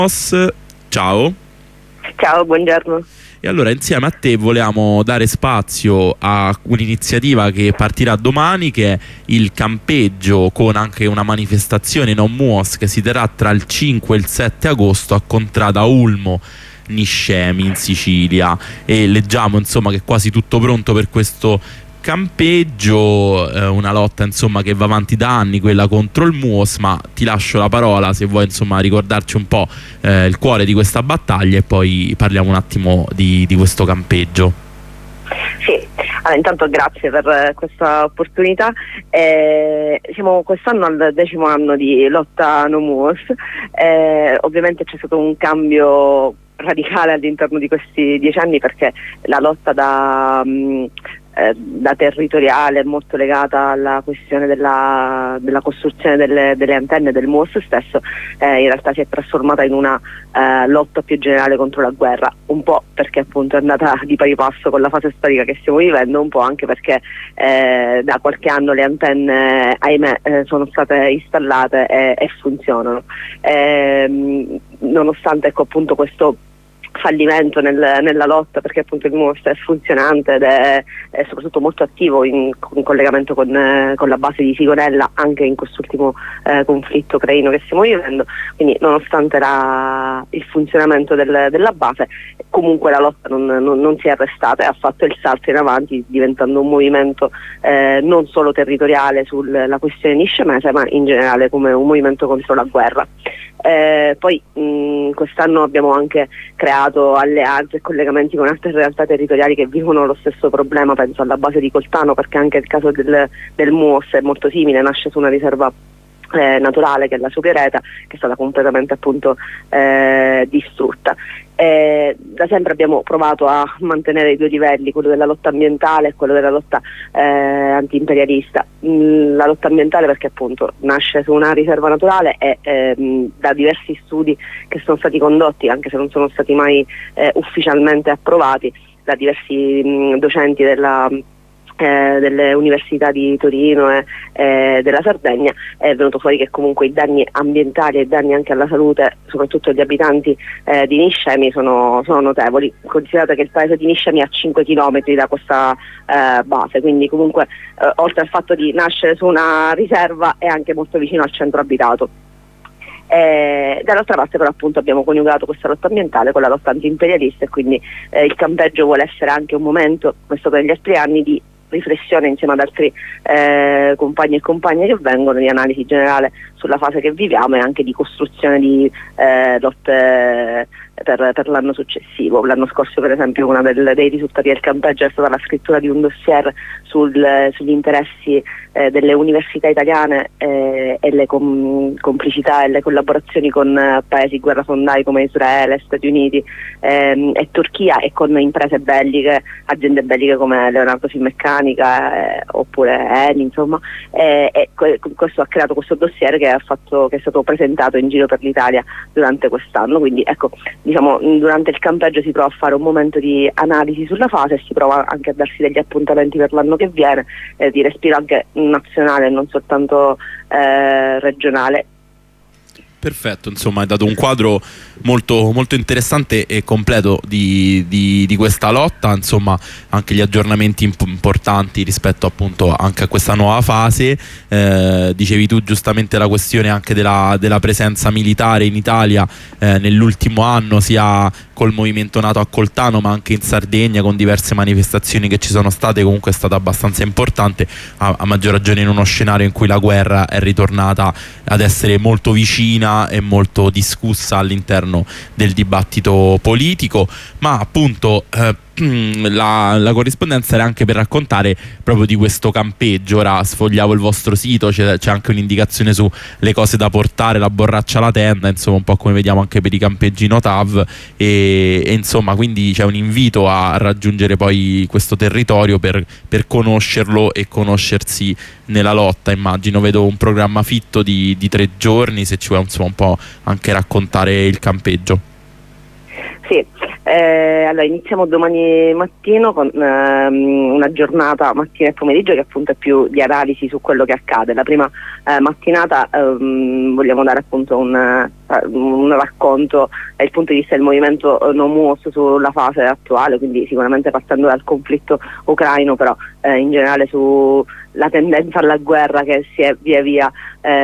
Ciao. Ciao, buongiorno. E allora insieme a te volevamo dare spazio a un'iniziativa che partirà domani, che è il campeggio con anche una manifestazione non MUOS che si terrà tra il 5 e il 7 agosto a Contrada Ulmo Niscemi in Sicilia, e leggiamo insomma che è quasi tutto pronto per questo campeggio, una lotta insomma che va avanti da anni, quella contro il MUOS, ma ti lascio la parola se vuoi insomma ricordarci un po' il cuore di questa battaglia e poi parliamo un attimo di questo campeggio. Sì, allora, intanto grazie per questa opportunità. Siamo quest'anno al 10° anno di lotta no MUOS. Ovviamente c'è stato un cambio radicale all'interno di questi 10 anni, perché la lotta da territoriale è molto legata alla questione della costruzione delle antenne del MUOS stesso. In realtà si è trasformata in una lotta più generale contro la guerra, un po' perché appunto è andata di pari passo con la fase storica che stiamo vivendo, un po' anche perché da qualche anno le antenne, ahimè, sono state installate e funzionano, nonostante ecco appunto questo fallimento nella lotta, perché appunto il MUOS è funzionante ed è soprattutto molto attivo in collegamento con la base di Sigonella anche in quest'ultimo conflitto ucraino che stiamo vivendo. Quindi nonostante il funzionamento della base, comunque la lotta non si è arrestata e ha fatto il salto in avanti, diventando un movimento non solo territoriale sulla questione niscemese, ma in generale come un movimento contro la guerra. Poi quest'anno abbiamo anche creato alleanze e collegamenti con altre realtà territoriali che vivono lo stesso problema. Penso alla base di Coltano, perché anche il caso del MUOS è molto simile, nasce su una riserva naturale che è la Supiereta, che è stata completamente appunto distrutta. Da sempre abbiamo provato a mantenere i due livelli, quello della lotta ambientale e quello della lotta anti-imperialista. La lotta ambientale perché appunto nasce su una riserva naturale e da diversi studi che sono stati condotti, anche se non sono stati mai ufficialmente approvati, da diversi docenti delle università di Torino e della Sardegna, è venuto fuori che comunque i danni ambientali e i danni anche alla salute, soprattutto degli abitanti di Niscemi, sono notevoli. Considerate che il paese di Niscemi è a 5 km da questa base, quindi comunque oltre al fatto di nascere su una riserva è anche molto vicino al centro abitato. Dall'altra parte però appunto abbiamo coniugato questa lotta ambientale con la lotta anti-imperialista, e quindi il campeggio vuole essere anche un momento, questo per gli altri anni, di riflessione insieme ad altri compagni e compagne che vengono, di analisi generale sulla fase che viviamo e anche di costruzione di lotte per l'anno successivo. L'anno scorso per esempio uno dei risultati del campeggio è stata la scrittura di un dossier sugli interessi delle università italiane e le complicità e le collaborazioni con paesi guerrafondai come Israele, Stati Uniti e Turchia, e con imprese belliche, aziende belliche come Leonardo Finmeccanica oppure Eni, insomma, e questo ha creato questo dossier che è stato presentato in giro per l'Italia durante quest'anno. Quindi ecco, diciamo, durante il campeggio si prova a fare un momento di analisi sulla fase e si prova anche a darsi degli appuntamenti per l'anno che viene, di respiro anche nazionale e non soltanto regionale. Perfetto, insomma hai dato un quadro molto, molto interessante e completo di questa lotta, insomma anche gli aggiornamenti importanti rispetto appunto anche a questa nuova fase. Dicevi tu giustamente la questione anche della presenza militare in Italia nell'ultimo anno, sia col movimento nato a Coltano ma anche in Sardegna con diverse manifestazioni che ci sono state. Comunque è stata abbastanza importante, a maggior ragione in uno scenario in cui la guerra è ritornata ad essere molto vicina e molto discussa all'interno del dibattito politico, ma appunto la corrispondenza era anche per raccontare proprio di questo campeggio. Ora sfogliavo il vostro sito, c'è anche un'indicazione su le cose da portare, la borraccia alla tenda, insomma un po' come vediamo anche per i campeggi Notav, e insomma quindi c'è un invito a raggiungere poi questo territorio per conoscerlo e conoscersi nella lotta. Immagino, vedo un programma fitto di 3 giorni, se ci vuoi insomma un po' anche raccontare il campeggio. Sì, Allora, iniziamo domani mattino con una giornata mattina e pomeriggio che appunto è più di analisi su quello che accade. La prima mattinata vogliamo dare appunto un racconto dal punto di vista del movimento No MUOS sulla fase attuale, quindi sicuramente partendo dal conflitto ucraino, però in generale sulla tendenza alla guerra che si è via via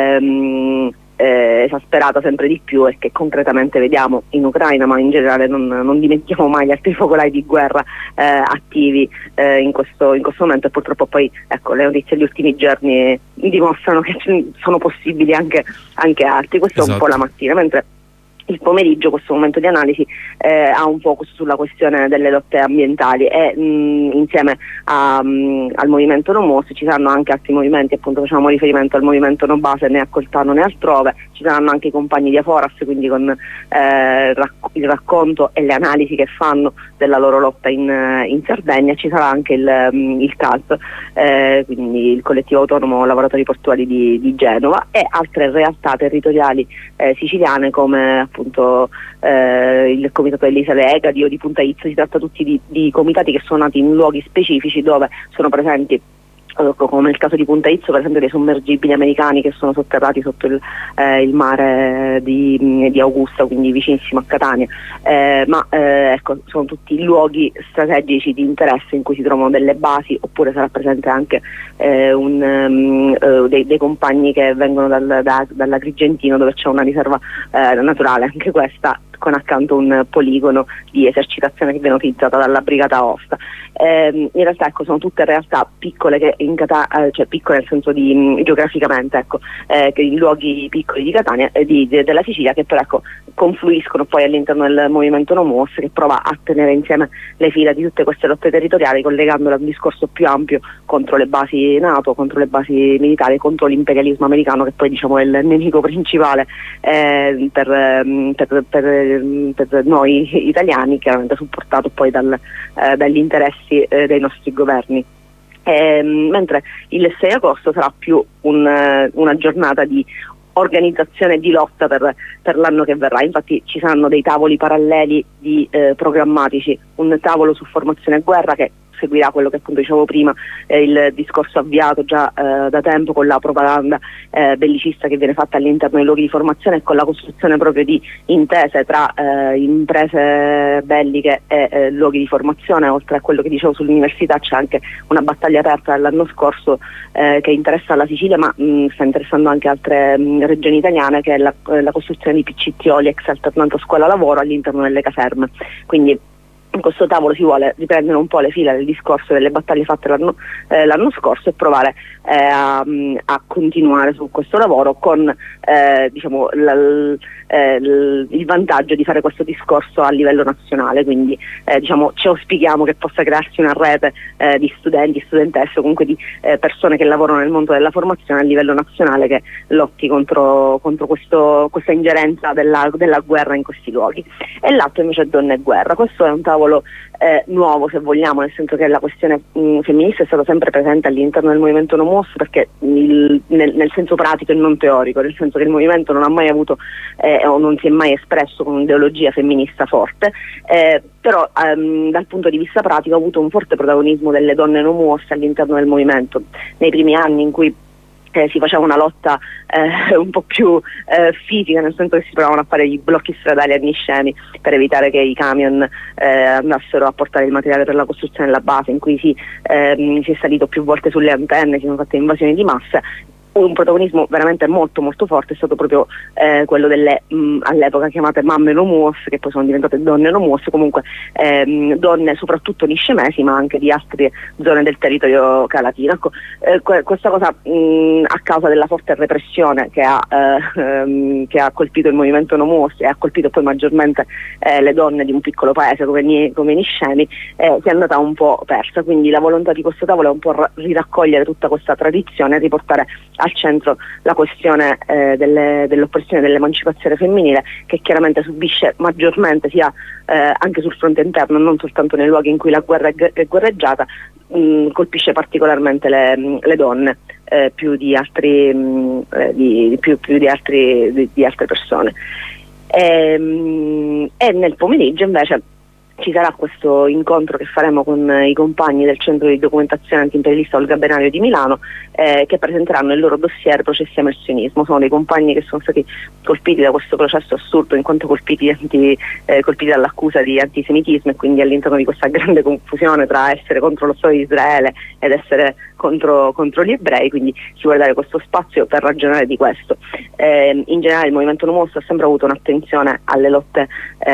esasperata sempre di più e che concretamente vediamo in Ucraina, ma in generale non dimentichiamo mai gli altri focolai di guerra attivi in questo momento, e purtroppo poi ecco, le notizie degli ultimi giorni dimostrano che sono possibili anche altri. Questo è un po' la mattina, mentre il pomeriggio, questo momento di analisi, ha un focus sulla questione delle lotte ambientali e insieme al movimento No MUOS ci saranno anche altri movimenti, appunto facciamo riferimento al movimento No Base né a Coltano né altrove, ci saranno anche i compagni di Aforas, quindi con il racconto e le analisi che fanno della loro lotta in Sardegna. Ci sarà anche il CALP, quindi il collettivo autonomo lavoratori portuali di Genova, e altre realtà territoriali siciliane come appunto il comitato dell'Isole Egadi o di Punta Izzo. Si tratta tutti di comitati che sono nati in luoghi specifici dove sono presenti, come nel caso di Punta Izzo, per esempio dei sommergibili americani che sono sotterrati sotto il mare di Augusta, quindi vicinissimo a Catania, ecco, sono tutti luoghi strategici di interesse in cui si trovano delle basi, oppure sarà presente anche dei compagni che vengono dall'Agrigentino, dove c'è una riserva naturale, anche questa con accanto un poligono di esercitazione che viene utilizzata dalla Brigata Aosta. In realtà ecco, sono tutte realtà piccole che cioè piccole nel senso di geograficamente, ecco, che in luoghi piccoli di Catania della Sicilia, che però ecco, confluiscono poi all'interno del movimento No MUOS, che prova a tenere insieme le fila di tutte queste lotte territoriali, collegandole a un discorso più ampio contro le basi NATO, contro le basi militari, contro l'imperialismo americano, che poi diciamo è il nemico principale per noi italiani, chiaramente supportato poi dagli interessi dei nostri governi. Mentre il 6 agosto sarà più una giornata di organizzazione di lotta per l'anno che verrà. Infatti ci saranno dei tavoli paralleli programmatici, un tavolo su formazione e guerra che seguirà quello che appunto dicevo prima, il discorso avviato già da tempo con la propaganda bellicista che viene fatta all'interno dei luoghi di formazione, e con la costruzione proprio di intese tra imprese belliche e luoghi di formazione. Oltre a quello che dicevo sull'università, c'è anche una battaglia aperta dall'anno scorso che interessa la Sicilia, ma sta interessando anche altre regioni italiane, che è la costruzione di PCTOLI, ex alternanza scuola lavoro, all'interno delle caserme. Quindi in questo tavolo si vuole riprendere un po' le fila del discorso delle battaglie fatte l'anno scorso e provare a continuare su questo lavoro con diciamo, il vantaggio di fare questo discorso a livello nazionale. Quindi diciamo, ci auspichiamo che possa crearsi una rete di studenti, studentesse, comunque di persone che lavorano nel mondo della formazione a livello nazionale, che lotti contro questa ingerenza della guerra in questi luoghi. E l'altro invece è Donne e Guerra. Questo è un tavolo nuovo, se vogliamo, nel senso che la questione femminista è stata sempre presente all'interno del movimento No MUOS, perché nel senso pratico e non teorico, nel senso che il movimento non ha mai avuto o non si è mai espresso con un'ideologia femminista forte, però dal punto di vista pratico ha avuto un forte protagonismo delle donne No MUOS all'interno del movimento nei primi anni, in cui si faceva una lotta un po' più fisica, nel senso che si provavano a fare gli blocchi stradali a Niscemi per evitare che i camion andassero a portare il materiale per la costruzione della base, in cui si è salito più volte sulle antenne, si sono fatte invasioni di massa. Un protagonismo veramente molto molto forte è stato proprio quello delle all'epoca chiamate mamme No MUOS, che poi sono diventate donne No MUOS, comunque donne soprattutto niscemesi, ma anche di altre zone del territorio calatino. Ecco, questa cosa a causa della forte repressione che ha colpito il movimento No MUOS e ha colpito poi maggiormente le donne di un piccolo paese come Niscemi, si è andata un po' persa. Quindi la volontà di questo tavolo è un po' riraccogliere tutta questa tradizione e riportare al centro la questione dell'oppressione e dell'emancipazione femminile, che chiaramente subisce maggiormente sia anche sul fronte interno, non soltanto nei luoghi in cui la guerra è guerreggiata, colpisce particolarmente le donne più di altre persone. E nel pomeriggio invece ci sarà questo incontro che faremo con i compagni del Centro di Documentazione Antiimperialista Olga Benario di Milano, che presenteranno il loro dossier Processi e Emersionismo. Sono dei compagni che sono stati colpiti da questo processo assurdo, in quanto colpiti dall'accusa di antisemitismo, e quindi all'interno di questa grande confusione tra essere contro lo Stato di Israele ed essere contro gli ebrei, quindi si vuole dare questo spazio per ragionare di questo. In generale il movimento No More ha sempre avuto un'attenzione alle lotte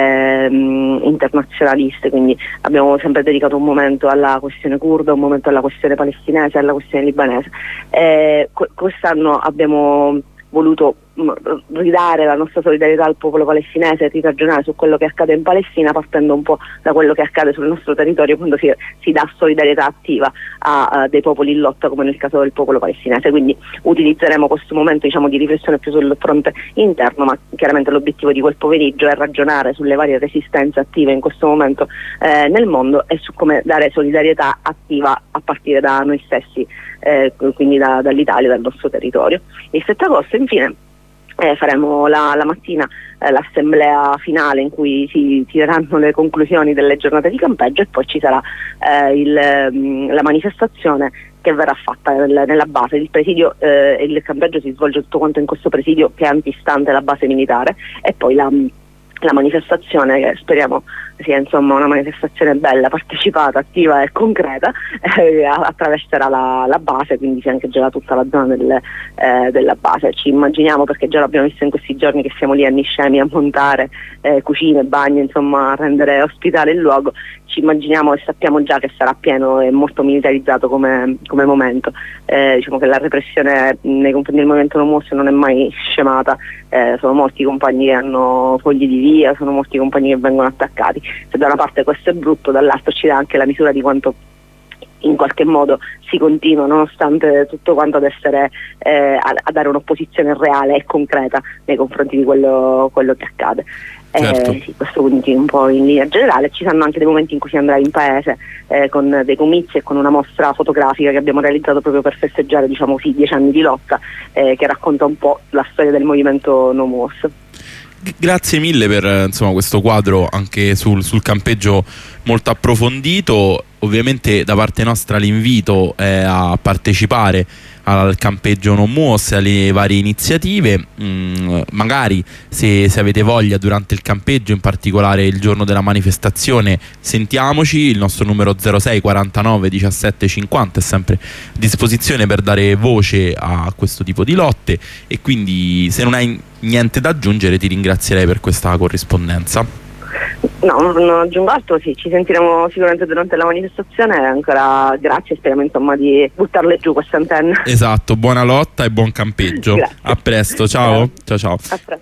internazionaliste, quindi abbiamo sempre dedicato un momento alla questione curda, un momento alla questione palestinese, alla questione libanese. Quest'anno abbiamo voluto ridare la nostra solidarietà al popolo palestinese e riragionare su quello che accade in Palestina, partendo un po' da quello che accade sul nostro territorio quando si dà solidarietà attiva a dei popoli in lotta, come nel caso del popolo palestinese. Quindi utilizzeremo questo momento, diciamo, di riflessione più sul fronte interno, ma chiaramente l'obiettivo di quel pomeriggio è ragionare sulle varie resistenze attive in questo momento nel mondo, e su come dare solidarietà attiva a partire da noi stessi, quindi dall'Italia, dal nostro territorio. Il 7 agosto infine faremo la mattina l'assemblea finale, in cui si tireranno le conclusioni delle giornate di campeggio, e poi ci sarà la manifestazione che verrà fatta nella base. Il presidio e il campeggio si svolge tutto quanto in questo presidio che è antistante la base militare, e poi la manifestazione, che speriamo sia insomma una manifestazione bella, partecipata, attiva e concreta, attraverserà la base, quindi si ancheggerà tutta la zona della base. Ci immaginiamo, perché già l'abbiamo visto in questi giorni, che siamo lì a Niscemi a montare cucine, bagni, insomma a rendere ospitale il luogo. Ci immaginiamo e sappiamo già che sarà pieno e molto militarizzato come momento. Diciamo che la repressione nei confronti del movimento No More non è mai scemata, sono molti i compagni che hanno fogli di via, sono molti i compagni che vengono attaccati. Se da una parte questo è brutto, dall'altro ci dà anche la misura di quanto in qualche modo si continua, nonostante tutto quanto, ad essere a dare un'opposizione reale e concreta nei confronti di quello che accade. Certo. Sì, questo quindi un po' in linea generale. Ci saranno anche dei momenti in cui si andrà in paese con dei comizi e con una mostra fotografica che abbiamo realizzato proprio per festeggiare, diciamo, 10 anni di lotta, che racconta un po' la storia del movimento No More. Grazie mille per questo quadro anche sul campeggio molto approfondito. Ovviamente da parte nostra l'invito è a partecipare al campeggio No More e alle varie iniziative. Magari se avete voglia, durante il campeggio, in particolare il giorno della manifestazione, sentiamoci. Il nostro numero 06 49 17 50 è sempre a disposizione per dare voce a questo tipo di lotte, e quindi, se non hai niente da aggiungere, ti ringrazierei per questa corrispondenza. No, non aggiungo altro. Sì, ci sentiremo sicuramente durante la manifestazione. Ancora grazie, speriamo insomma di buttarle giù queste antenne. Esatto, buona lotta e buon campeggio. Grazie. A presto, ciao. Ciao. A presto.